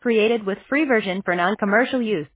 Created with free version for non-commercial use.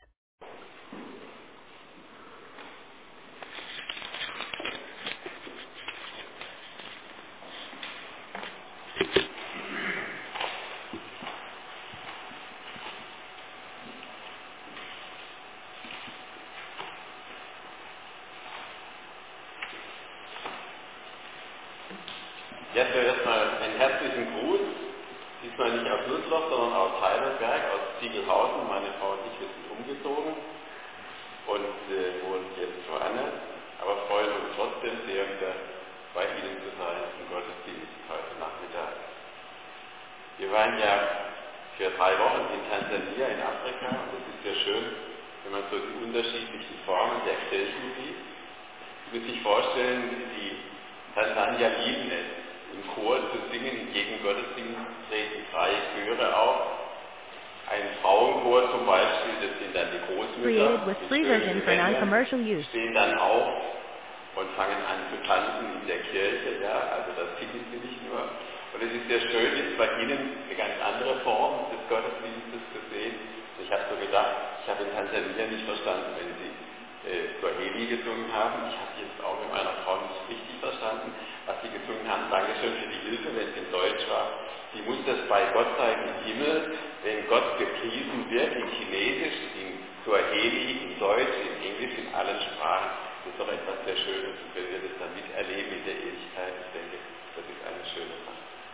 Jetzt erstmal einen herzlichen Gruß, diesmal nicht aus Nussloch, sondern aus Heidelberg, aus Ziegelhausen. Meine Frau und ich, wir sind umgezogen und wohnen jetzt woanders, aber freuen uns trotzdem sehr, wieder bei Ihnen zu sein im Gottesdienst heute Nachmittag. Wir waren ja für 3 Wochen in Tansania in Afrika und es ist ja schön, wenn man so die unterschiedlichen Formen der Kirchen sieht. Sie müssen sich vorstellen, die Tansanier lieben es, im Chor zu singen. In jedem Gottesdienst treten 3 Chöre auf. Ein Frauenchor zum Beispiel, das sind dann die Großmütter, die stehen dann auf und fangen an zu tanzen in der Kirche. Ja, also das singen sie nicht nur. Und es ist sehr schön, jetzt bei Ihnen eine ganz andere Form des Gottesdienstes zu sehen. Ich habe so gedacht, ich habe in Tansania nicht verstanden, wenn Sie Swahili gesungen haben. Ich habe jetzt auch mit meiner Frau nicht richtig verstanden, was Sie gesungen haben. Dankeschön für die Hilfe, wenn es in Deutsch war. Sie muss das bei Gott sein im Himmel, wenn Gott gepriesen wird, in Chinesisch, in Swahili, in Deutsch, in Englisch, in allen Sprachen. Das ist doch etwas sehr Schönes. Und wenn wir das dann miterleben in der Ewigkeit, ich denke, das ist eine schöne Sache.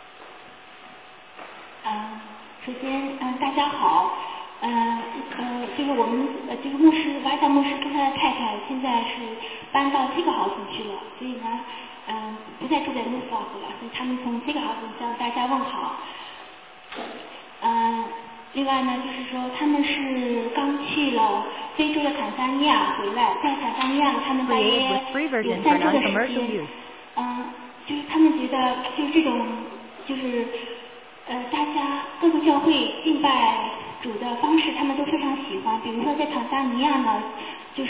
首先，大家好，我们牧师瓦萨牧师跟他的太太现在是搬到这个豪森去了，所以呢，不再住在穆斯劳夫了，所以他们从这个豪森向大家问好。另外呢，就是说他们是刚去了非洲的坦桑尼亚回来，在坦桑尼亚他们大约有3周的时间，就是他们觉得就是这种就是大家各个教会敬拜主的方式他们都非常喜欢，比如说在坦桑尼亚呢，就是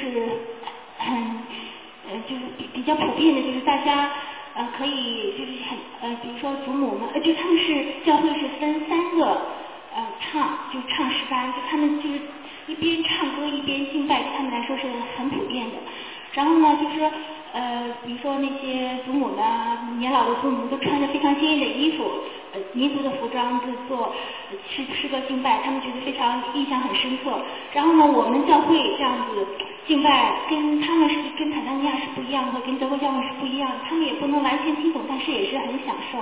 就是比较普遍的，就是大家可以就是比如说祖母们，就他们是教会是分3个唱诗班，就他们就是一边唱歌一边敬拜，对他们来说是很普遍的。然后呢，就是说比如说那些祖母呢，年老的祖母都穿着非常鲜艳的衣服，民族的服装做诗歌敬拜，他们觉得非常印象很深刻。然后呢，我们教会这样子敬拜跟他们是跟坦桑尼亚是不一样的，跟德国教会是不一样的，他们也不能完全听懂，但是也是很享受。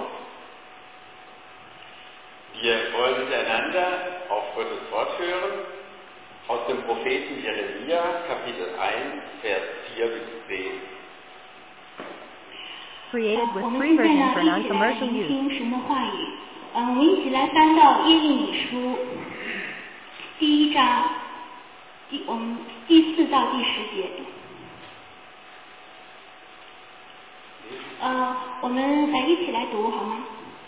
Wir wollen miteinander auf Gottes Wort hören, aus dem Propheten Jeremia, Kapitel 1, Vers 4 bis 10. Created with free version for non-commercial use. 听神的话语，我们一起来翻到耶利米书第1章，我们第4到第10节。我们一起来读好吗？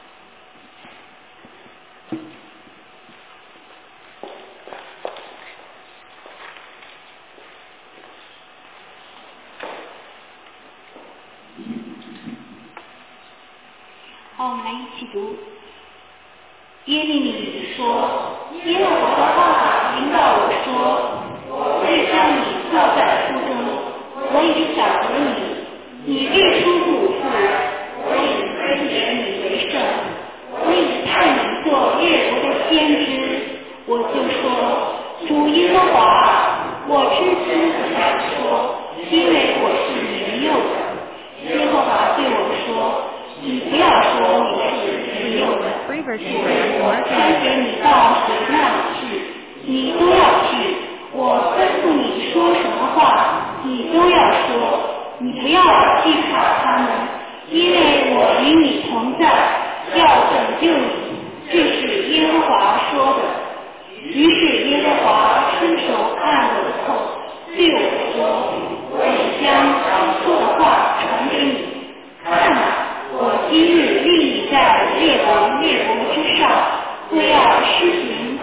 好，我们来一起读。耶利米说：“耶和华的话临到我说，我会将你造在腹中，我已晓得你，你日出谷腹，我已分别你为圣，我已派你做列国的先知。”我就说：“主耶和华，我知知怎样说，因为我是年幼的。”耶和华对我说：“你不要说你是年幼的，我差遣你到谁那里去，你都要去。我吩咐你说什么话，你都要说。你不要惧怕他们，因为我与你同在，要拯救你。这是耶和华说的。”于是耶和华伸手按我的口，对我说：“我已将刚说的话传给你。看哪，我今日立你在列国之上，都要施行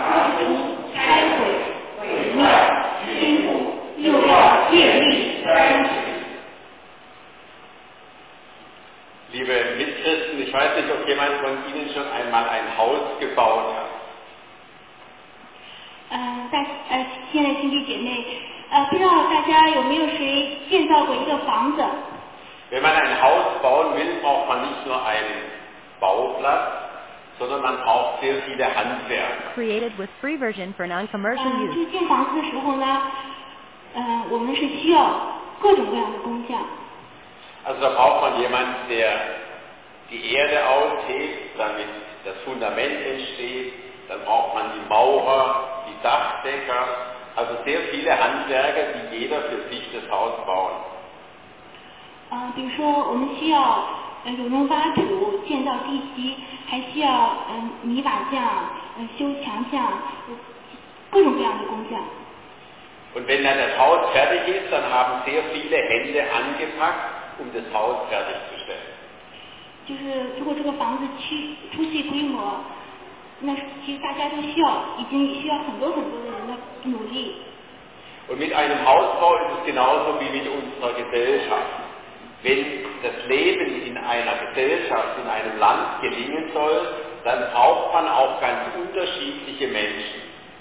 亲爱的兄弟姐妹，不知道大家有没有谁建造过一个房子？ Wenn man ein Haus bauen will, braucht man nicht nur einen Bauplatz, sondern man braucht sehr viele Handwerker. Created with free version for non-commercial 就 use. 建房子的时候呢，我们是需要各种各样的工匠。 Also da braucht man jemanden, der die Erde aushebt, damit das Fundament entsteht. Dann braucht man die Maurer, die Dachdecker, also sehr viele Handwerker, die jeder für sich das Haus bauen. 比如说我们需要有人挖土、建造地基，还需要泥瓦匠、修墙匠，各种各样的工匠。 Und wenn dann das Haus fertig ist, dann haben sehr viele Hände angepackt, um das Haus fertigzustellen. 就是如果这个房子初具规模，那其实大家都已经需要很多的人的努力。 Und mit einem Hausbau ist es genauso wie mit unserer Gesellschaft. Wenn das Leben in einer Gesellschaft, in einem Land gelingen soll, dann braucht man auch ganz unterschiedliche Menschen.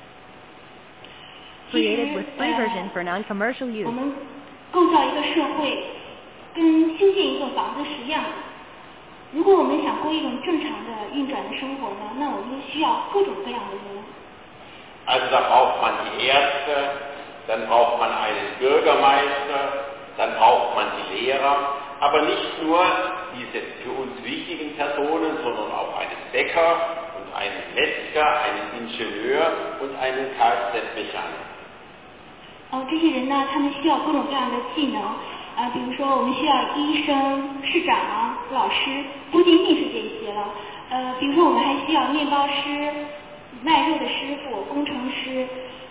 Created with free version for non-commercial 我 use. 们构造一个社会，跟修建一个房子是一样的。如果我们想过一种正常的运转的生活呢，那我们就需要各种各样的人。 Also da braucht man die Ärzte, dann braucht man einen Bürgermeister, dann braucht man die Lehrer, aber nicht nur diese für uns wichtigen Personen, sondern auch einen Bäcker und einen Metzger, einen Ingenieur und einen Kfz-Mechaniker. 这些人呢，他们需要各种各样的技能。比如说我们需要医生、市长、老师，不仅仅是这些了。比如说我们还需要面包师、卖肉的师傅、工程师，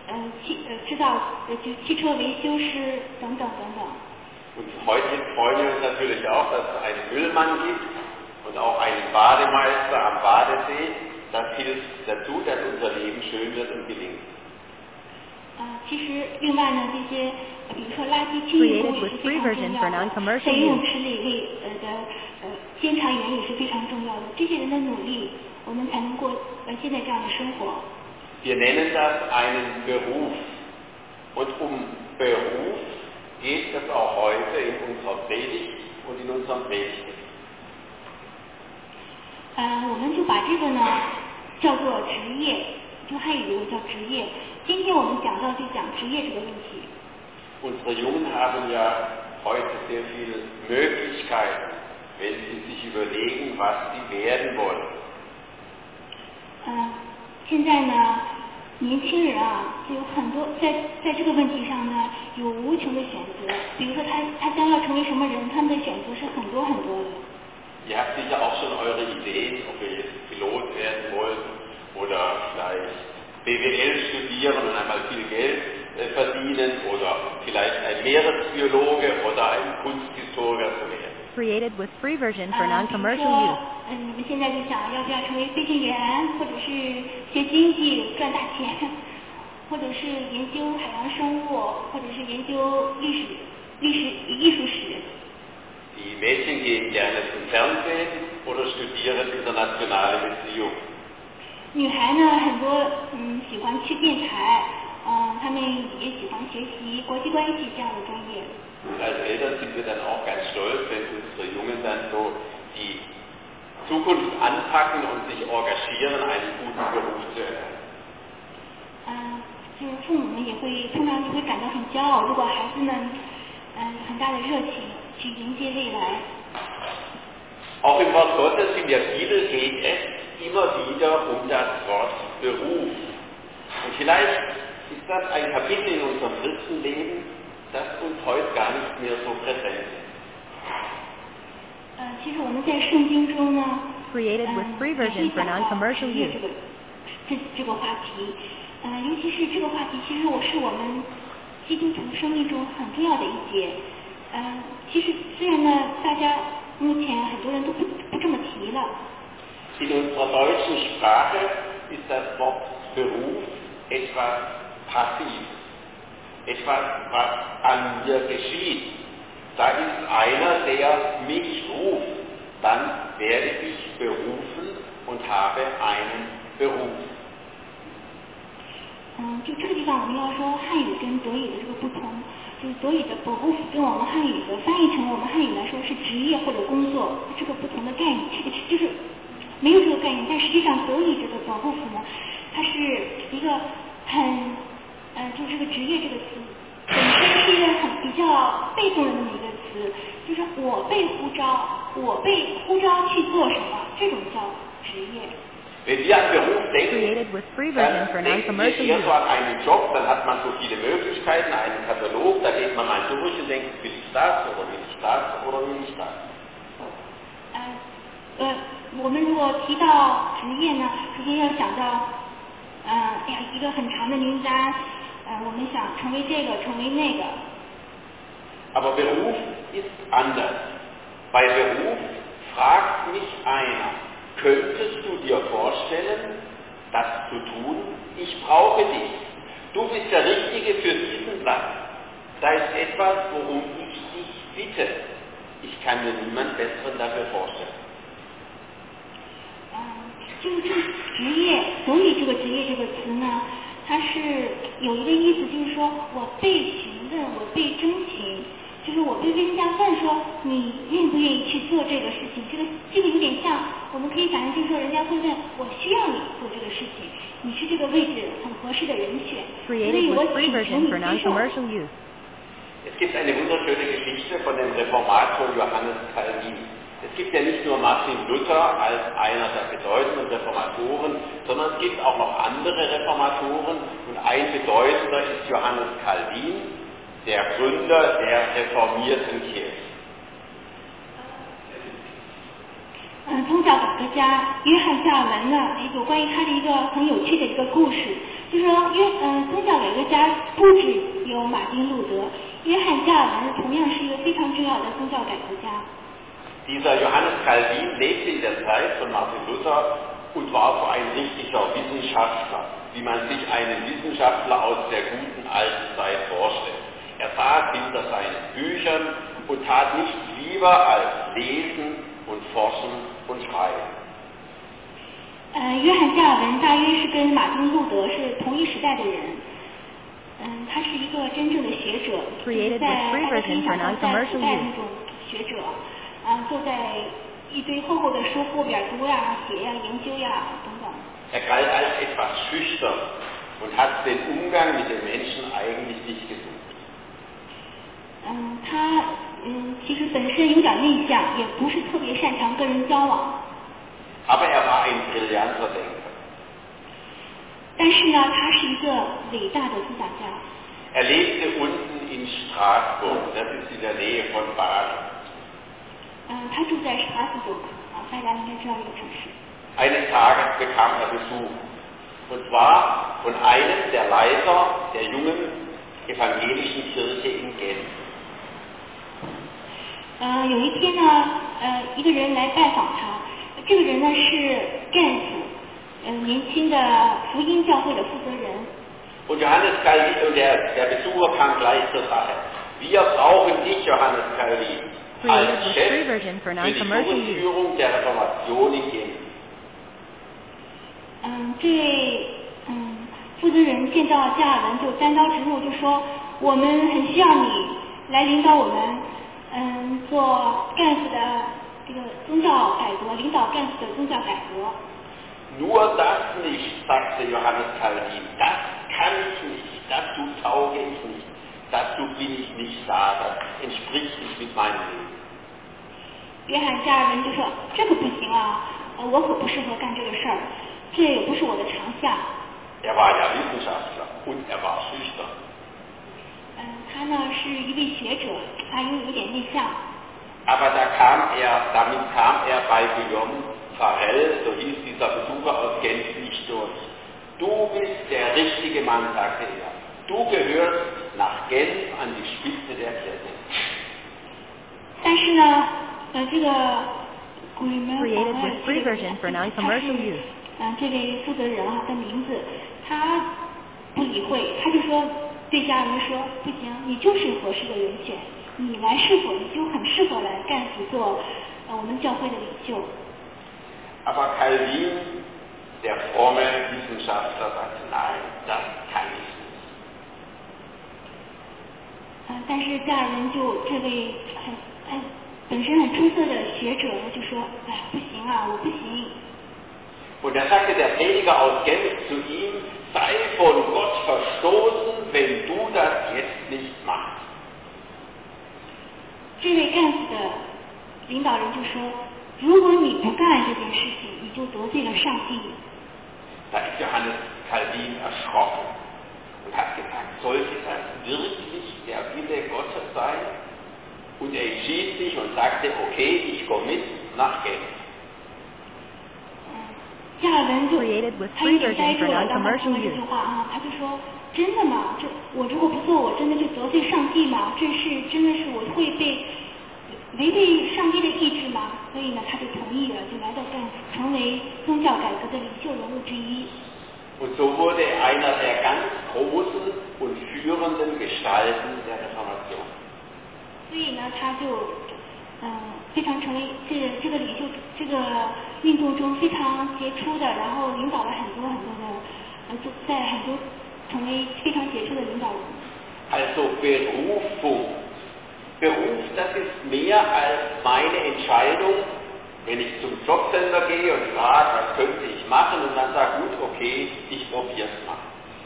汽车维修师等等等等。 Und heute freuen wir uns natürlich auch, dass es einen Müllmann gibt und auch einen Bademeister am Badesee. Das hilft dazu, dass unser Leben schön wird und gelingt. 其实另外呢，这些比如说垃圾清理工也是非常重要的，在游泳池里监察员也是非常重要的。这些人的努力，我们才能过现在这样的生活。 Wir nennen das einen Beruf. Und Beruf geht es auch heute in unserer Predigt und in unserem Predigten. 我们就把这个呢叫做职业，就汉语叫职业。今天我们讲职业这个问题。 Unsere Jungen haben ja heute sehr viele Möglichkeiten, wenn sie sich überlegen, was sie werden wollen. 现在呢，年轻人就有很多在这个问题上呢有无穷的选择。比如说他将要成为什么人，他们的选择是很多很多的。 Ihr habt sicher auch schon eure Ideen, ob ihr jetzt Pilot werden wollt oder vielleicht BWL studieren und einmal viel Geld verdienen oder vielleicht ein Meeresbiologe oder ein Kunsthistoriker zu werden. Created with free version for non-commercial use. 你们现在就想要不要成为飞行员，或者是学经济赚大钱，或者是研究海洋生物，或者是研究艺术史。 Die Mädchen gehen gerne zum Fernsehen oder studieren internationale Beziehungen. 女孩呢，很多喜欢去电台，她们也喜欢学习国际关系这样的专业。 Und als Eltern sind wir dann auch ganz stolz, wenn unsere Jungen dann so die Zukunft anpacken und sich engagieren, einen guten Beruf zu erlernen. 就是父母们通常就会感到很骄傲，如果孩子们很大的热情去迎接未来。 Auch im Wort Gottes in der Bibel geht es immer wieder um das Wort Beruf. Und vielleicht ist das ein Kapitel in unserem Christenleben, das uns heute gar nicht mehr so präsent ist. 其实我们在圣经中呢， Created with free version for non-commercial use. 这个话题，尤其是这个话题，其实是我们基督徒生命中很重要的一节。其实虽然呢，大家目前很多人都不这么提了。 In unserer deutschen Sprache ist das Wort Beruf etwas Passives, etwas, was an mir geschieht. Da ist einer, der mich ruft, dann werde ich berufen und habe einen Beruf. 就这个地方我们要说汉语跟德语的这个不同，就是德语的 Beruf 跟我们汉语的翻译成我们汉语来说是职业或者工作，这个不同的概念，就是没有这个概念，但实际上德语这个 Beruf 呢，它是一个很就是这个职业这个词本身是一个很比较被动的那么一个词，就是我被呼召去做什么，这种叫职业。 Wenn wir an Beruf denken, Created with free version for dann denken wir non-commercial eher use. so an einen Job, dann hat man so viele Möglichkeiten, einen Katalog, da geht man mal durch und denkt, will ich das oder will ich das oder will ich das. 我们如果提到职业呢，首先要想到一个很长的名单，我们想成为这个，成为那个。 Aber Beruf ist anders. Bei Beruf fragt mich einer, könntest du dir vorstellen, das zu tun? Ich brauche dich. Du bist der Richtige für diesen Platz. Da ist etwas, worum ich dich bitte. Ich kann mir niemand Besseren dafür vorstellen. 就是这个职业，德语这个职业这个词呢，它是有一个意思，就是说我被询问，我被征询，就是我被人家问说你愿不愿意去做这个事情，这个有点像，我们可以想象，就是说人家会问我需要你做这个事情，你是这个位置很合适的人选，所以我请求你接受。 Es gibt eine wunderschöne Geschichte von dem Reformator Johannes Calvin. Es gibt ja nicht nur Martin Luther als einer der bedeutenden Reformatoren, sondern es gibt auch noch andere Reformatoren und ein bedeutender ist Johannes Calvin, der Gründer der reformierten Kirche. 宗教改革家约翰加尔文呢，有关于他的一个很有趣的一个故事，就是说宗教改革家不只有马丁路德，约翰加尔文同样是一个非常重要的宗教改革家。 Dieser Johannes Calvin lebte in der Zeit von Martin Luther und war so ein richtiger Wissenschaftler, wie man sich einen Wissenschaftler aus der guten alten Zeit vorstellt. Er saß hinter seinen Büchern und tat nichts lieber als lesen und forschen und schreiben. 约翰加尔文大约是跟马丁路德是同一时代的人。他是一个真正的学者，在大家可以想象在古代那种学者。坐在一堆厚厚的书后边读呀、写呀、研究呀等等。 Er galt als etwas schüchtern und hat den Umgang mit den Menschen eigentlich nicht gesucht. 他其实本身有点内向，也不是特别擅长跟人交往。 Aber er war ein brillanter Denker. 但是呢，他是一个伟大的思想家。 Er lebte unten in Straßburg, das ist in der Nähe von Baden. 他住在沙斯伯克大家应该知道这个城市。 Eines Tages bekam er Besuch, und zwar von einem der Leiter der jungen evangelischen Kirche in Genf. 有一天呢，一个人来拜访他，这个人呢是 Genf 年轻的福音教会的负责人。 Und Johannes Calvin und der Besucher kam gleich zur Sache. Wir brauchen dich, Johannes Calvin, als Chef für die Durchführung der Reformation in Genf. 这位负责人见到加尔文就单刀直入，就说我们很需要你来领导我们，做干部的这个宗教改革，领导干部的宗教改革。 Nur das nicht, sagte Johannes Calvin, das kann ich nicht, dazu tauge ich nicht, dazu bin ich nicht da, das entspricht nicht mit meinem Leben. 约翰加尔文就说这个不行啊，我可不适合干这个事儿，这也不是我的长项。 Er war ja Wissenschaftler und er war schüchtern. 他呢是一位学者，他又有点内向。 Aber damit kam er bei Guillaume Farel, so hieß dieser Besucher aus Genf, nicht durch. Du bist der richtige Mann, sagte er. Du gehörst nach Genf an die Spitze der Kirche. 但是呢，这个 Created with free version for non-commercial use. 这位负责人的名字，他不理会，他就说对家人说，不行，你就是合适的人选，你来你就很适合来干辅做我们教会的领袖。 Aber Calvin, der fromme Wissenschaftler, sagte, nein, das kann ich 但是加尔文就这位本身很出色的学者就说，哎，不行啊，我不行。 Und da sagte der Prediger aus Genf zu ihm, sei von Gott verstoßen, wenn du das jetzt nicht machst. 这位干部的领导人就说，如果你不干这件事情，你就得罪了上帝。 Da ist Johannes Calvin erschrocken und hat gesagt, sollte das wirklich der Wille Gottes sein? Und er entschied sich und sagte, okay, ich komme mit nach Genf. 加尔文就他有点呆住了，当他听了这句话啊，他就说：“真的吗？我如果不做，我真的就得罪上帝吗？这是真的是我会被违背上帝的意志吗？”所以呢，他就同意了，就来到干府，成为宗教改革的领袖人物之一。 Und so wurde er einer der ganz großen und führenden Gestalten der Reformation. 所以呢，他就非常成为这个领袖这个运动中非常杰出的，然后领导了很多的在很多成为非常杰出的领导人。 Also Berufung. Beruf, das ist mehr als meine Entscheidung, wenn ich zum Jobcenter gehe und frage, was könnte ich machen, und dann sage, gut, okay, ich probiere es mal.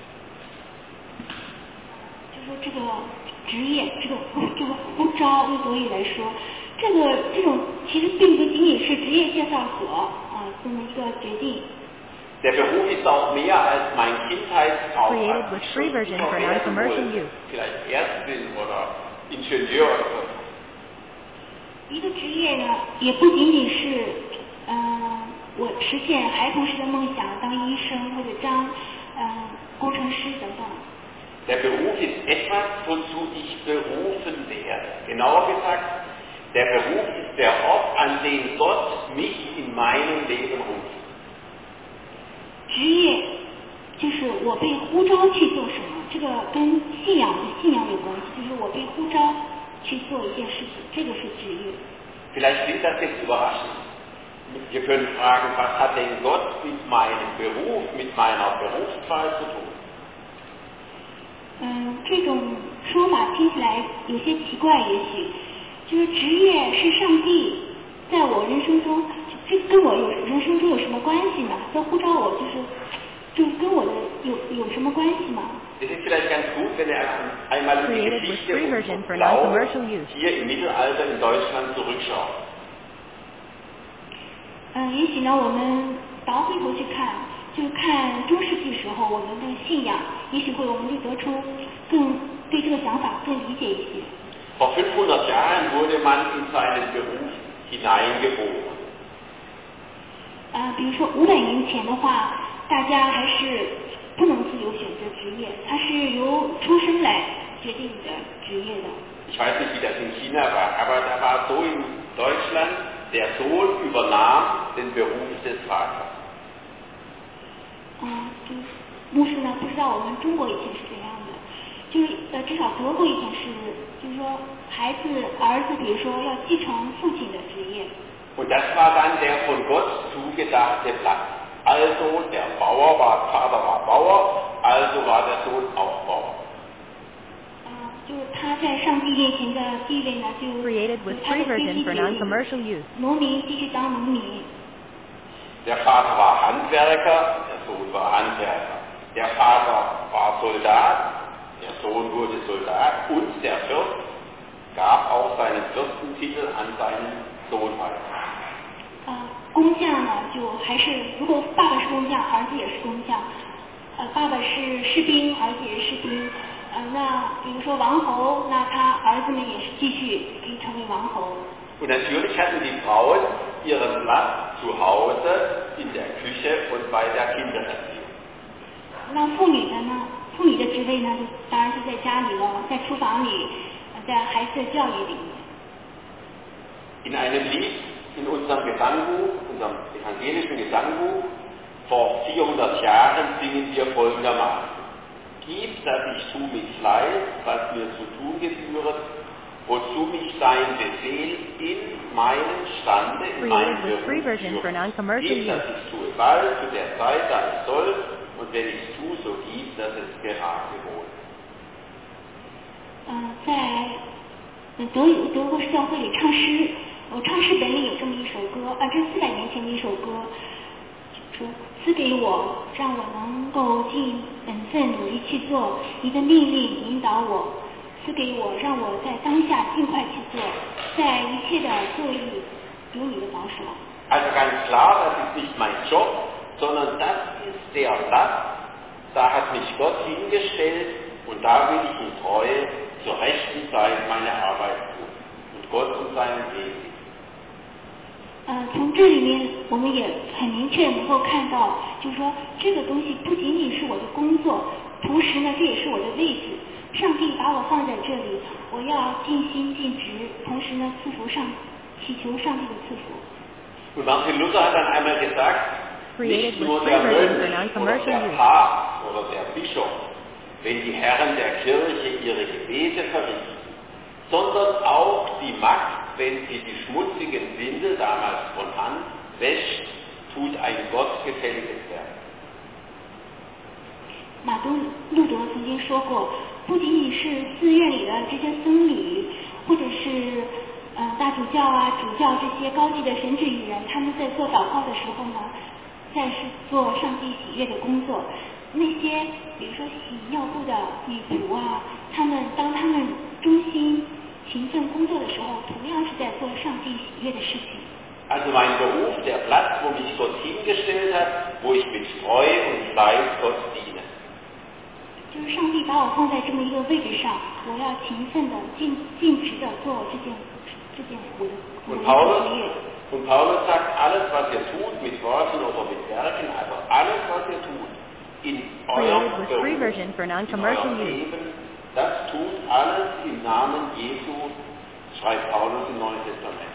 就说这个职业，这个呼召，用德语来说，这种其实并不仅仅是职业介绍所这么一个决定。 Der Beruf ist auch mehr als mein Kindheitstraum. Created with free version for non-commercial use. Vielleicht Ärztin oder Ingenieur oder so. 一个职业呢，也不仅仅是我实现孩童时的梦想，当医生或者当工程师等等。 Der Beruf ist etwas, wozu ich berufen werde. Genauer gesagt, der Beruf ist der Ort, an den Gott mich in meinem Leben ruft. 职业就是我被呼召去做什么，这个跟信仰有关系，就是我被呼召去做一件事情，这个是职业。 Vielleicht klingt das jetzt überraschend. Wir können fragen, was hat denn Gott mit meinem Beruf, mit meiner Berufswahl zu tun? 这种说法听起来有些奇怪，也许就是职业是上帝在我人生中，这跟我人生中有什么关系呢？这呼召我就是跟我的有什么关系吗？ Es ist vielleicht ganz gut, wenn er einmal in die Geschichte unseres Glaubens hier im Mittelalter in Deutschland zurückschaut. 也许呢，我们倒回头去看，就看中世纪时候我们的信仰，也许我们就得出更对这个想法更理解一些。 Vor 500 Jahren wurde man in seinen Beruf hineingeboren. 比如说500年前的话，大家还是不能自由选择职业，它是由出生来决定你的职业的。 Ich weiß nicht, wie das in China war, aber da war so in Deutschland, der Sohn übernahm den Beruf des Vaters. 牧师呢，不知道我们中国以前是怎样的，就是至少德国以前是，就是说儿子，比如说要继承父亲的职业。 Und das war dann der von Gott zugedachte Platz. Also der Vater war Bauer, also war der Sohn auch Bauer. 就是他在上帝面前的地位呢，就 Created with free version for non-commercial use. 农民继续当农民。 Der Vater war Handwerker, der Sohn war Handwerker. Der Vater war Soldat, der Sohn wurde Soldat und der Fürst gab auch seinen Fürstentitel an seinen Sohn weiter. 工匠呢，就还是如果爸爸是工匠，儿子也是工匠。爸爸是士兵，儿子也是士兵。那比如说王侯，那他儿子们也是继续可以成为王侯。 Und natürlich hatten die Frauen ihren Platz zu Hause, in der Küche und bei der Kindererziehung. 那妇女的呢？妇女的职位呢，就当然是在家里了，在厨房里，在孩子的教育里面。 In einem Lied in unserem Gesangbuch, unserem evangelischen Gesangbuch, vor 400 Jahren singen wir folgendermaßen. Gib, dass ich tu mit Fleiß, was mir zu tun gebühret, wozu mich dein Befehl in meinem Stande, in meinem Beruf führt. Gib, dass ich tue bald, zu der Zeit, da ich soll, und wenn ich tu, so gib, dass es gerade wohl. 在德国教会里唱诗，我唱诗本里有这么一首歌，这是400年前的一首歌，说赐给我，让我能够尽本分努力去做你的命令引导我，赐给我，让我在当下尽快去做，在一切的作为有你的保守。 Also ganz klar, das ist nicht mein Job, sondern das ist der Platz, da hat mich Gott hingestellt und da will ich in Treue zur rechten Zeit meine Arbeit tun und Gott um seinen Weg. 从这里面我们也很明确能够看到，就是说这个东西不仅仅是我的工作，同时呢这也是我的位置。上帝把我放在这里，我要尽心尽职，同时呢祈求上帝的赐福。 Und Martin Luther hat dann einmal gesagt, nicht nur der Mönch oder der Papst oder der Bischof, wenn die Herren der Kirche ihre Gebete verrichten, sondern auch die Magd, wenn sie die schmutzigen Windel damals von Hand wäscht, tut ein gottgefälliges Werk. 马丁路德曾经说过，不仅仅是寺院里的这些僧侣，或者是大主教主教这些高级的神职人员，他们在做祷告的时候呢，在是做上帝喜悦的工作。那些比如说洗尿布的女仆当他们忠心勤奋工作的时候，同样是在做上帝喜悦的事情。 Also mein Beruf, der Platz, wo mich Gott hingestellt hat, wo ich mit Treue und Fleiß Gott diene. 就是上帝把我放在这么一个位置上，我要勤奋的、尽职的做这件我的职业。 Und Paulus sagt, alles, was ihr tut, mit Worten oder mit Werken, also alles, was ihr tut, in eurem Leben, das tut alles im Namen Jesu, schreibt Paulus im Neuen Testament.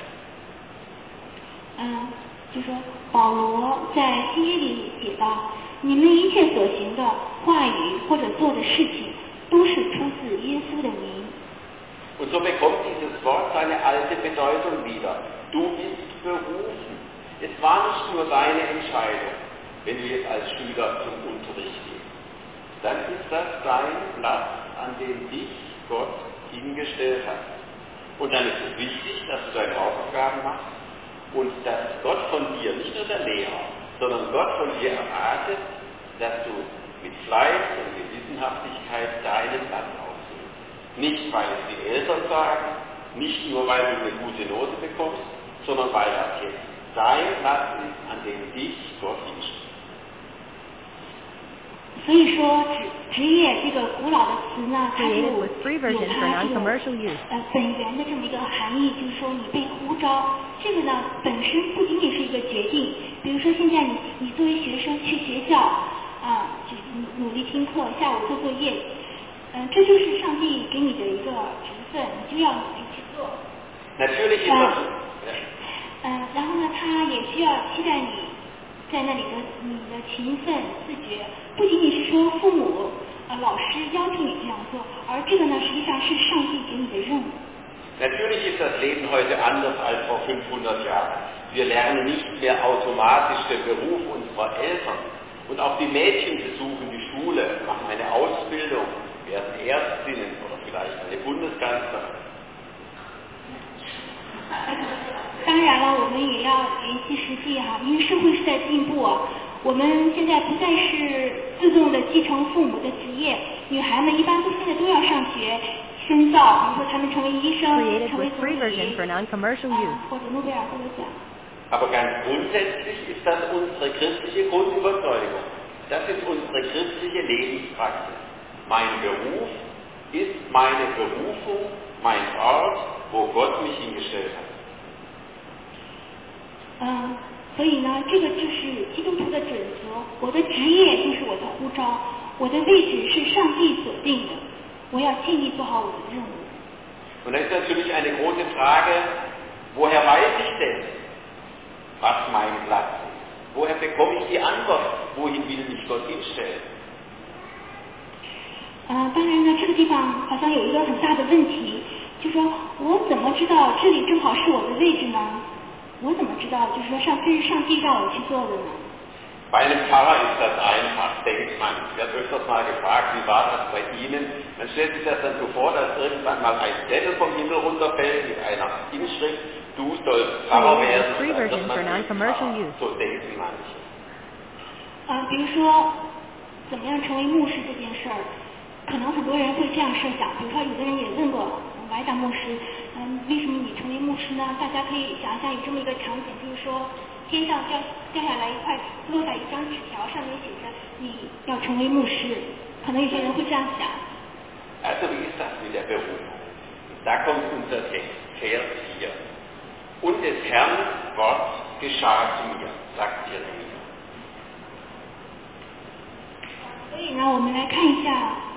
就说保罗在新约里写道，你们一切所行的话语或者做的事情，都是出自耶稣的名。 Und so bekommt dieses Wort seine alte Bedeutung wieder. Du bist berufen. Es war nicht nur deine Entscheidung, wenn du jetzt als Schüler zum Unterricht gehst. Dann ist das dein Platz, an dem dich Gott hingestellt hat. Und dann ist es wichtig, dass du deine Hausaufgaben machst und dass Gott von dir, nicht nur der Lehrer, sondern Gott von dir erwartet, dass du mit Fleiß und Gewissenhaftigkeit deinen Platz ausfüllst. Nicht, weil es die Eltern sagen, nicht nur, weil du eine gute Note bekommst, sondern weil das jetzt dein Platz ist, an dem dich Gott hinstellt. 所以说职业这个古老的词呢，它有它这个本源的这么一个含义，就是说你被呼召，这个呢本身不仅仅是一个决定。比如说现在你作为学生去学校就努力听课，下午做作业，这就是上帝给你的一个职分，你就要努力去做。然后呢，他也需要期待你在那里你的勤奋自觉，不仅仅是说父母老师要求你这样做，而这个呢实际上是上帝给你的任务。 Natürlich ist das Leben heute anders als vor 500 Jahren. Wir lernen nicht mehr automatisch den Beruf unserer Eltern. Und auch die Mädchen besuchen die Schule, machen eine Ausbildung, werden Ärztinnen oder vielleicht eine Bundeskanzlerin. 当然了，我们也要联系实际因为社会是在进步我们现在不再是自动的继承父母的职业，女孩们一般现在都要上学深造，比如说她们成为医生，成为总理，或者诺贝尔获得奖。 Aber ganz grundsätzlich ist das unsere christliche Grundüberzeugung. Das ist unsere christliche Lebenspraxis. Mein Beruf ist meine Berufung, mein Ort, wo Gott mich hingestellt hat. 所以呢，这个就是基督徒的准则。我的职业就是我的呼召，我的位置是上帝所定的，我要尽力做好我的任务。 Und da ist natürlich eine große Frage, woher weiß ich denn, was mein Platz ist? Woher bekomme ich die Antwort, wohin will mich Gott hinstellen? 当然呢，这个地方好像有一个很大的问题，就是说我怎么知道这里正好是我的位置呢？我怎么知道？就是说这是上帝让我去做的呢 Bei einem Pfarrer ist das einfach, denkt man. Ich werde öfters mal gefragt, wie war das bei Ihnen? Man stellt sich das dann so vor, dass irgendwann mal ein Zettel vom Himmel runterfällt mit einer Inschrift, du sollst Pfarrer werden. Free version for non-commercial use. So denken manche. 比如说，怎么样成为牧师这件事儿，可能很多人会这样设想。比如说，有的人也问过歪达牧师，为什么你成为牧师呢？大家可以想一下有这么一个场景，就是说，天上掉下来落下一张纸条，上面写着你要成为牧师。可能有些人会这样想。 Also wie ist das mit der Berufung? Da kommt unser Text, Vers 4. Und des Herrn Wort geschah zu mir, sagt Jeremia. 所以呢，我们来看一下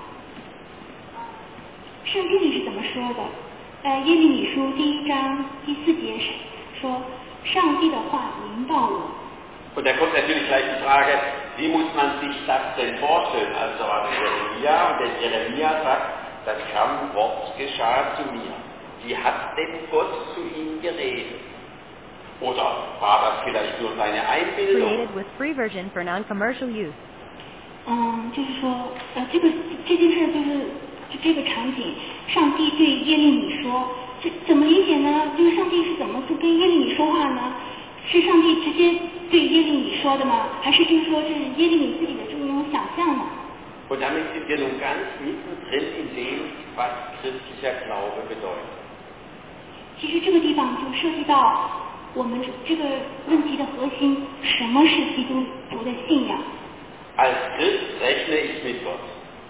圣经里是怎么说的。耶利米书第1章第4节说，上帝的话临到我。 Und da kommt natürlich gleich die Frage, wie muss man sich das denn vorstellen? Also war der Jeremia und der Jeremia sagt, das Herrn Wort geschah zu mir. Wie hat denn Gott zu ihm geredet? Oder war das vielleicht nur seine Einbildung? Created with free version for non-commercial use. 就是说，这件事就是这个场景，上帝对耶利米说，这怎么理解呢？就是上帝是怎么跟耶利米说话呢？是上帝直接对耶利米说的吗？还是就是说这是耶利米自己的这种想象呢？ Und damit sind wir nun ganz mittendrin in dem, was christlicher Glaube bedeutet. 其实这个地方就涉及到我们这个问题的核心，什么是基督徒的信仰？ Als Christ rechne ich mit Gott.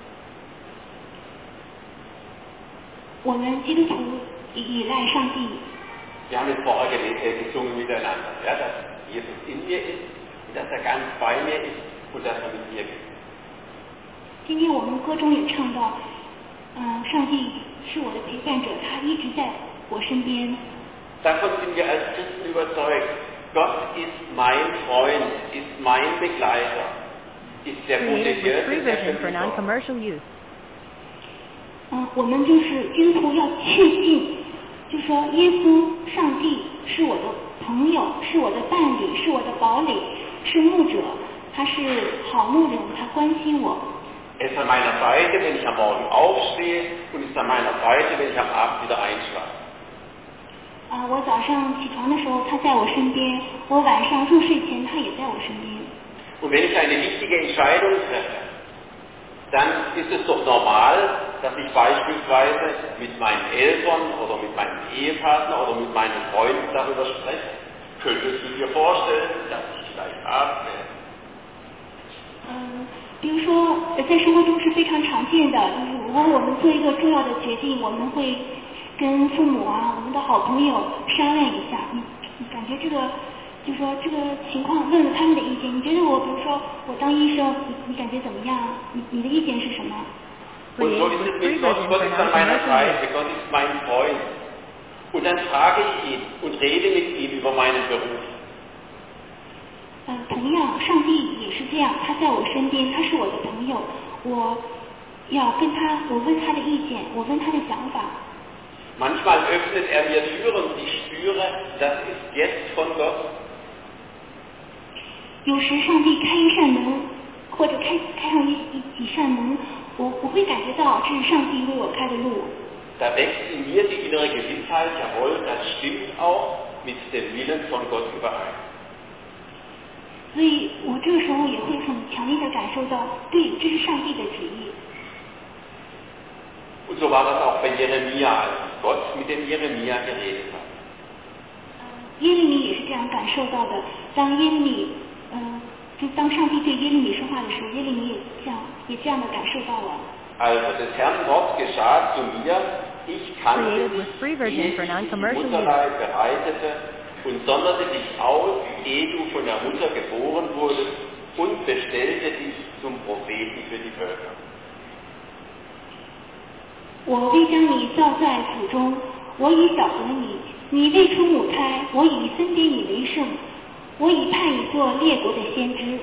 我们基督徒依赖上帝。 Wir haben es vorher gesungen miteinander, ja, dass Jesus in mir ist und dass er ganz bei mir ist und dass er mit mir geht. 今天我们歌中也唱到，上帝是我的陪伴者，他一直在我身边。 Davon sind wir als Christen überzeugt. Gott ist mein Freund, ist mein Begleiter. Ist der gute Created with Hirte, free der version für for mich sorgt. non-commercial use. 我们就是基督徒要确信，就说耶稣、上帝是我的朋友，是我的伴侣，是我的堡垒，是牧者，他是好牧人，他关心我。 Er ist an meiner Seite, wenn ich am Morgen aufstehe und ist an meiner Seite, wenn ich am Abend wieder einschlafe. 我早上起床的时候，他在我身边；我晚上入睡前，他也在我身边。 Und wenn ich eine wichtige Entscheidung treffe, dann ist es doch normal, dass ich beispielsweise mit meinen Eltern oder mit meinem Ehepartner oder mit meinen Freunden darüber spreche. Könntest du dir vorstellen, dass ich vielleicht Arzt werde? 比如说，在生活中是非常常见的，就是如果我们做一个重要的决定，我们会跟父母啊、我们的好朋友商量一下。你感觉这个，就说这个情况，问问他们的意见。你觉得我，比如说我当医生，你感觉怎么样？你的意见是什么？ Und so ist es mit Gott. Gott ist an meiner Seite, Gott ist mein Freund. Und dann frage ich ihn und rede mit ihm über meinen Beruf. 同样，上帝也是这样，他在我身边，他是我的朋友，我要跟他，我问他的意见，我问他的想法。 Manchmal öffnet er mir Türen und ich spüre, das ist jetzt von Gott. 有时上帝开一扇门，或者开上几扇门，我会感觉到这是上帝为我开的路。 Da wächst in mir die innere Gewissheit, jawohl, das stimmt auch mit dem Willen von Gott überein. 所以我这个时候也会很强烈的感受到，对，这是上帝的旨意。 Und so war das auch bei Jeremia, als Gott mit dem Jeremia geredet hat. 耶利米也是这样感受到的。当耶利米，当上帝对耶利米说话的时候，耶利米也这样的感受到了。 Also des Herrn Wort geschah zu mir, ich kannte Created with dich, free version ehe for ich dich im non-commercial use. Mutterleib bereitete und sonderte dich aus, ehe du von der Mutter geboren wurdest und bestellte dich zum Propheten für die Völker. 我未将你造在腹中，我已晓得你；你未出母胎，我已分别你为圣，我已派你做列国的先知。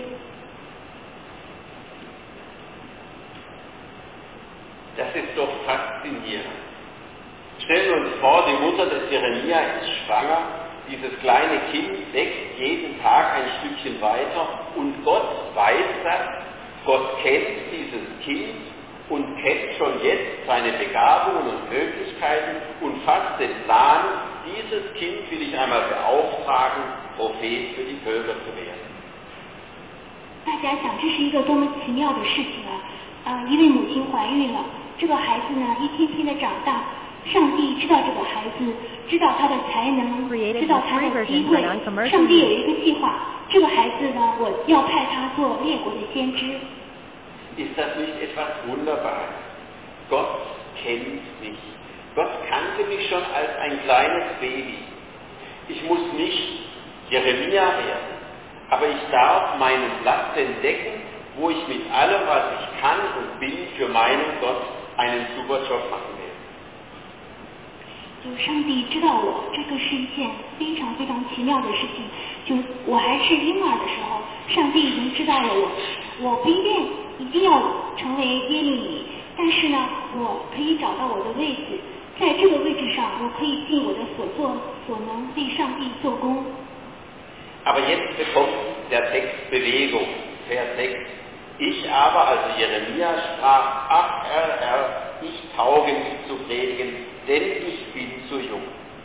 Das ist doch faszinierend. Stellen wir uns vor, die Mutter des Jeremia ist schwanger, dieses kleine Kind wächst jeden Tag ein Stückchen weiter und Gott weiß das, Gott kennt dieses Kind und kennt schon jetzt seine Begabungen und Möglichkeiten und fasst den Plan, dieses Kind will ich einmal beauftragen, Prophet für die Völker zu werden. 大家想，这是一个多么奇妙的事情啊！一位母亲怀孕了，这个孩子呢一天天的长大，上帝知道这个孩子，知道他的才能，知道他的机会，上帝有一个计划，这个孩子呢，我要派他做列国的先知。 Ist das nicht etwas Wunderbares? Gott kennt mich. Gott kannte mich schon als ein kleines Baby. Ich muss nicht Jeremia werden, aber ich darf meinen Platz entdecken, wo ich mit allem, was ich kann und bin, für meinen Gott einen super Job machen werde. 就上帝知道我，这个是一件非常非常奇妙的事情。就我还是婴儿的时候，上帝已经知道了我不一定要成为耶利米，但是呢，我可以找到我的位置，在这个位置上，我可以尽我的所作所能，为上帝做工。 Aber jetzt bekommt der Text Bewegung, Vers 6. Ich aber, also Jeremia, sprach, ach Herr, ich tauge nicht zu predigen, denn ich bin zu jung.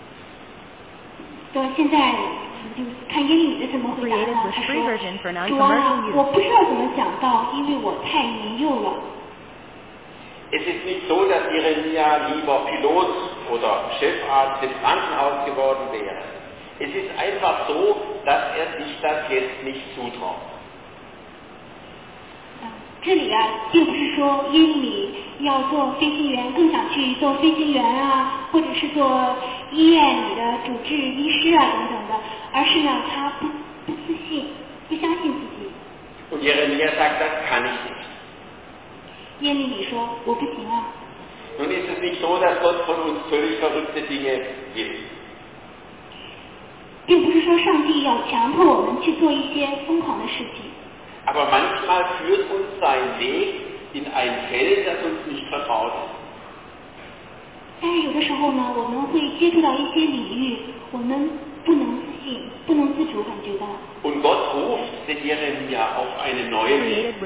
现在就看耶利米的怎么回答呢？他说：“主啊，我不知道怎么讲道，因为我太年幼了。” Es ist nicht so, dass Jeremia lieber Pilot oder Chefarzt im Krankenhaus geworden wäre. Es ist einfach so, dass er sich das jetzt nicht zutraut. 这里啊，并不是说耶利米要做飞行员，更想去做飞行员啊，或者是做医院里的主治医师啊等等的，而是呢，他不自信，不相信自己。 Und Jeremia sagt, das kann ich nicht. 耶利米说：“我不行啊。” Nun ist es nicht so, dass Gott von uns völlig verrückte Dinge will. 并不是说上帝要强迫我们去做一些疯狂的事情。 Aber manchmal führt uns sein Weg in ein Feld, das uns nicht vertraut ist. 但是有的时候呢，我们会接触到一些领域，我们不能自信，不能自主感觉到。 Und Gott ruft den Jeremia auf eine neue Wege.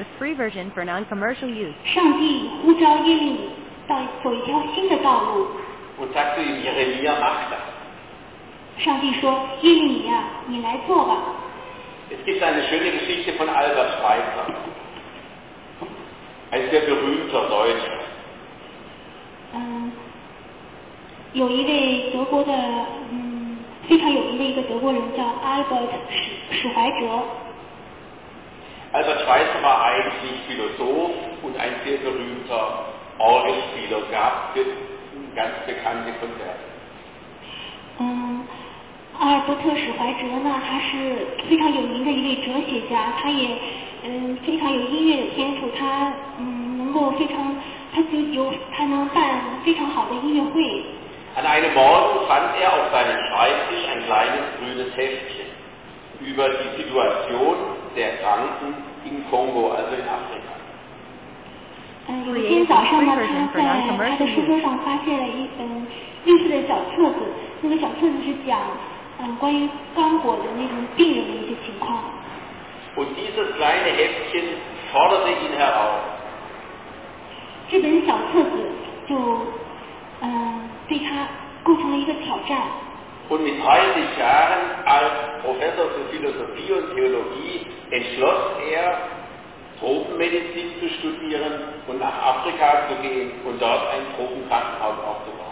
上帝呼召耶利米走一条新的道路。 Und sagt zu ihm, Jeremia, mach das. 上帝说：“耶利米啊，你来做吧。” Es gibt eine schöne Geschichte von Albert Schweitzer, ein sehr berühmter Deutscher. 有一位德国的非常有名的一个德国人叫 Albert 史怀哲。 Albert Schweitzer war eigentlich Philosoph und ein sehr berühmter Orgelspieler, gab ganz bekannte Konzerte. 阿尔伯特·史怀哲呢，他是非常有名的一位哲学家，他也非常有音乐的天赋，他能够他能办非常好的音乐会。 An einem Morgen fand er auf seinem Schreibtisch ein kleines grünes Heftchen über die Situation der Kranken in Kongo, also in Afrika. 有一天早上呢，他在他的书桌上发现了一本绿色的小册子，那个小册子是讲关于刚果的那种病人的一些情况。 Und dieses kleine Heftchen forderte ihn heraus. 这本小册子就对他构成了一个挑战。 Und mit 30 Jahren als Professor für Philosophie und Theologie entschloss er, Tropenmedizin zu studieren und nach Afrika zu gehen und dort ein Tropenkrankenhaus aufzubauen.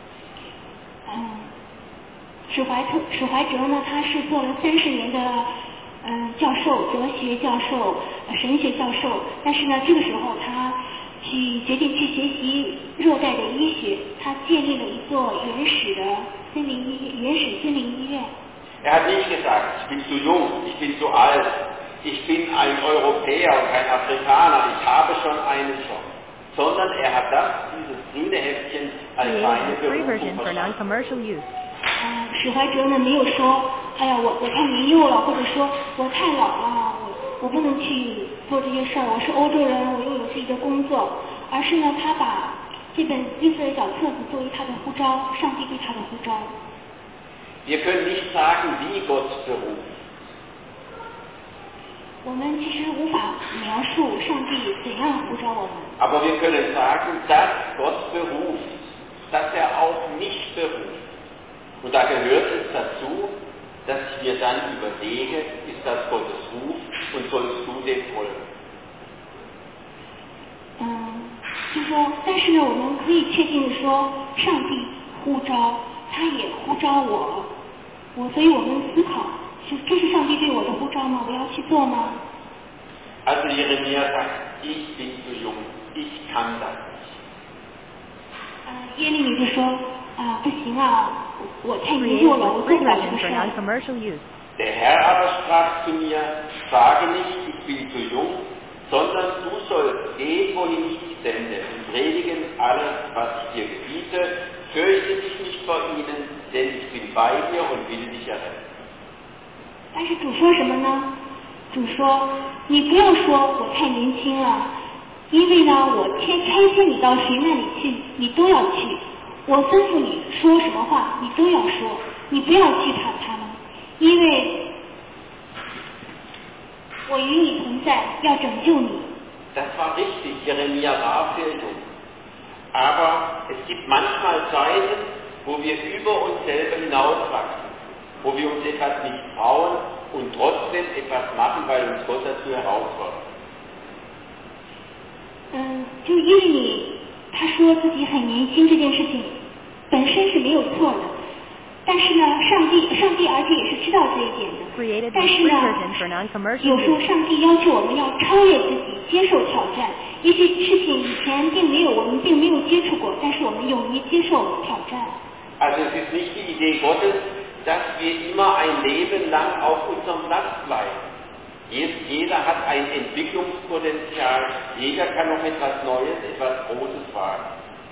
史怀哲呢，他是做了30年的教授，哲学教授、神学教授，但是呢，这个时候他决定去学习热带的医学，他建立了一座原始森林医院。 Er hat nicht gesagt, ich bin zu jung, ich bin zu alt, ich bin ein Europäer und kein Afrikaner, ich habe schon einen Job, sondern er hat dieses grüne Heftchen als seine Berufung verstanden. 史怀哲呢没有说，哎呀，我太年幼了，或者说我太老了，我不能去做这些事儿，我是欧洲人，我又有自己的工作，而是呢，他把这本绿色的小册子作为他的呼召，上帝对他的呼召。 Wir können nicht sagen, wie Gott beruft. 我们其实无法描述上帝怎样呼召我们， Aber wir können sagen, dass Gott beruft, dass auch mich beruft. Und da gehört es dazu, dass ich mir dann überlege, ist das Gottes Ruf und sollst du dem folgen? 就说，但是呢，我们可以确定的说，上帝呼召，他也呼召我，所以我们思考，这是上帝对我的呼召吗？我要去做吗？ Also Jeremia sagt, ich bin zu jung, ich kann das nicht. 耶利米就说不行啊，我太年幼了，我做不了这个事儿。 Non-commercial use. Der Herr aber sprach zu mir, sage nicht, ich bin zu jung, sondern du sollst gehen, wohin ich dich sende, und predigen alles, was ich dir gebiete. Fürchte dich nicht vor ihnen, denn ich bin bei dir und will dich erretten. 但是主说什么呢？主说，你不要说我太年轻了，因为呢，我差遣你到谁那里去，你都要去。我吩咐你说什么话，你都要说，你不要惧怕他们，因为我与你同在，要拯救你。 Das war richtig, Jeremia war sehr jung. Aber es gibt manchmal Zeiten, wo wir über uns selber hinauswachsen, wo wir uns etwas nicht trauen und trotzdem etwas machen, weil uns Gott dazu herausfordert. 就耶利米他说自己很年轻这件事情本身是没有错的，但是呢，上帝而且也是知道这一点的。但是呢，有时候上帝要求我们要超越自己，接受挑战。一些事情以前我们并没有接触过，但是我们勇于接受挑战。 Also es ist nicht die Idee Gottes, dass wir immer ein Leben lang auf unserem Platz bleiben. Jeder hat ein Entwicklungspotenzial, jeder kann noch etwas Neues, etwas Großes wagen.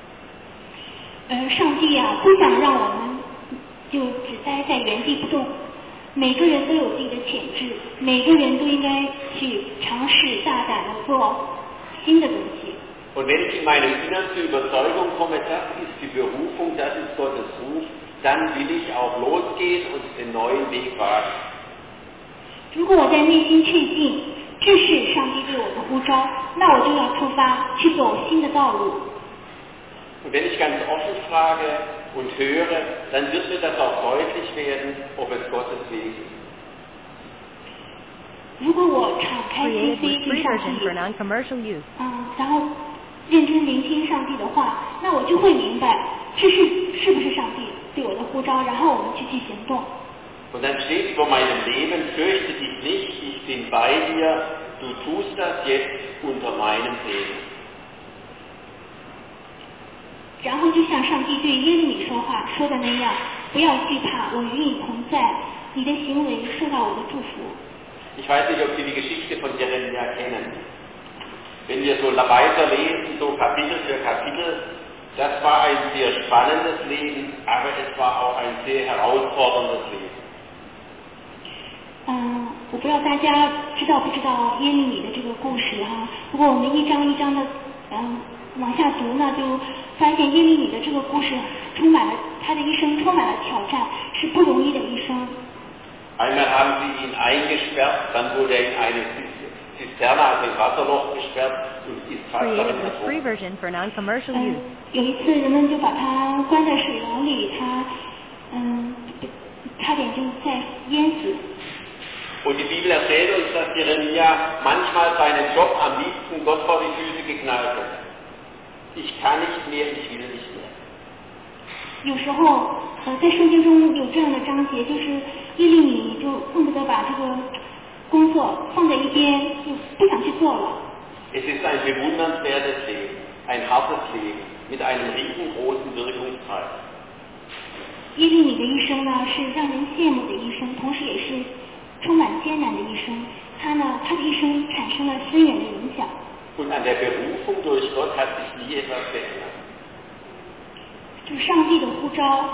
上帝不想让我们就只待在原地不动，每个人都有自己的潜质，每个人都应该去尝试大胆的做新的东西。 Und wenn ich in meinem Innern zur Überzeugung komme, das ist die Berufung, das ist Gottes Ruf, dann will ich auch losgehen und den neuen Weg wagen. 如果我在内心确信这是上帝对我的呼召，那我就要出发去走新的道路。 Und wenn ich ganz offen frage und höre, dann wird mir das auch deutlich werden, ob es Gottes Weg ist. 如果我敞开心扉对上帝，然后认真聆听上帝的话，那我就会明白这是不是上帝对我的呼召，然后我们去行动。 Und dann steht über meinem Leben, fürchte dich nicht, ich bin bei dir, du tust das jetzt unter meinem Segen. 然后就像上帝对耶利米说的那样，不要惧怕，我与你同在，你的行为受到我的祝福。 Ich weiß nicht, ob Sie die Geschichte von Jeremia kennen. Wenn wir so weiterlesen, so Kapitel für Kapitel, das war ein sehr spannendes Leben, aber es war auch ein sehr herausforderndes Leben. 我不知道大家知道不知道耶利米的这个故事哈。不过我们一章一章的往下读呢，就发现耶利米的这个故事他的一生充满了挑战，是不容易的一生。 Einmal haben sie ihn eingesperrt, dann wurde er in eine Zisterne, also ein Wasserloch gesperrt und ist fast darin ertrunken. 有一次人们就把他关在水牢里，他差点就在淹死。 Und die Bibel erzählt uns, dass Jeremia manchmal seinen Job am liebsten Gott vor die Füße geknallt hat. Ich kann nicht mehr, ich will nicht mehr. 有时候在圣经中有这样的章节，就是耶利米就恨不得把这个工作放在一边，就不想去做了。 Es ist ein bewundernswertes Leben, ein hartes Leben mit einem riesengroßen Wirkungskreis. 耶利米的一生呢，是让人羡慕的一生，同时也是充满艰难的一生。他的一生产生了深远的影响。 Und an der Berufung durch Gott hat sich nie etwas geändert. 就是上帝的呼召，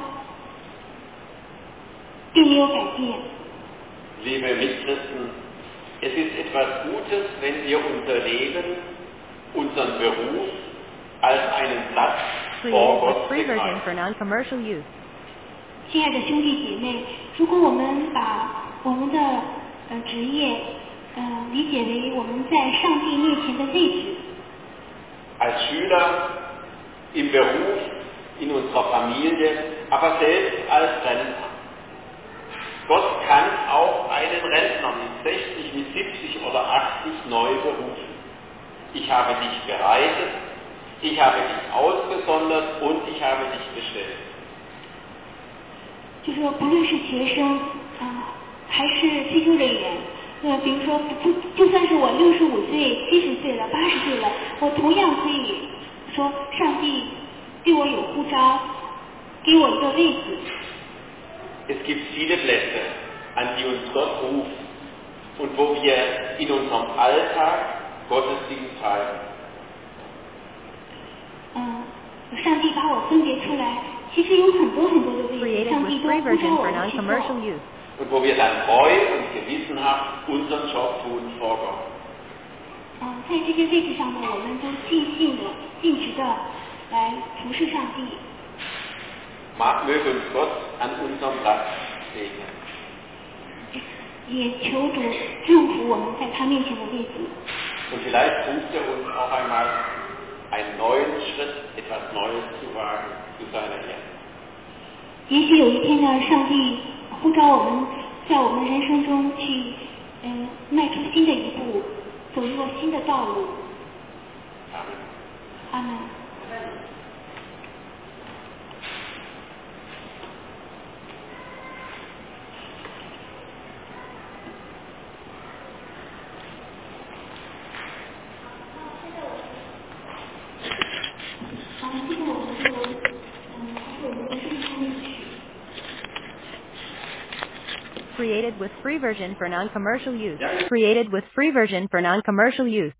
并没有改变。 Liebe Mitchristen, es ist etwas Gutes, wenn wir unser Leben, unseren Beruf als einen Platz vor Gott begreifen. 亲爱的兄弟姐妹，如果我们把我们的职业理解为我们在上帝面前的位置， als Schüler, im Beruf, in unserer Familie, aber selbst als Rentner. Gott kann auch einen Rentner mit 60, mit 70 oder 80 neu berufen. Ich habe dich bereitet, ich habe dich ausgesondert und ich habe dich bestellt. 就是说，不论是学生还是退休人员，比如说，就算是我65岁、70岁了、80岁了，我同样可以说，上帝对我有呼召，给我一个位置。 Es gibt viele Plätze, an die uns Gott ruft und wo wir in unserem Alltag Gottesdienst halten. 上帝把我分别出来，其实有很多很多的位置，上帝都呼召我们去做。 Und wo wir dann treu und gewissenhaft unseren Job tun vor Gott. 在这些位置上呢，我们都尽心的、尽职的来服侍上帝。 Möge uns Gott an unserem Platz segnen. 也求主祝福我们在他面前的位置。 Und vielleicht ruft uns auch einmal einen neuen Schritt, etwas Neues zu wagen, zu seiner Ehre. 也许有一天呢，上帝呼召我们在我们人生中去迈出新的一步，走一个新的道路。阿门。 Created with free version for non-commercial use. Created with free version for non-commercial use.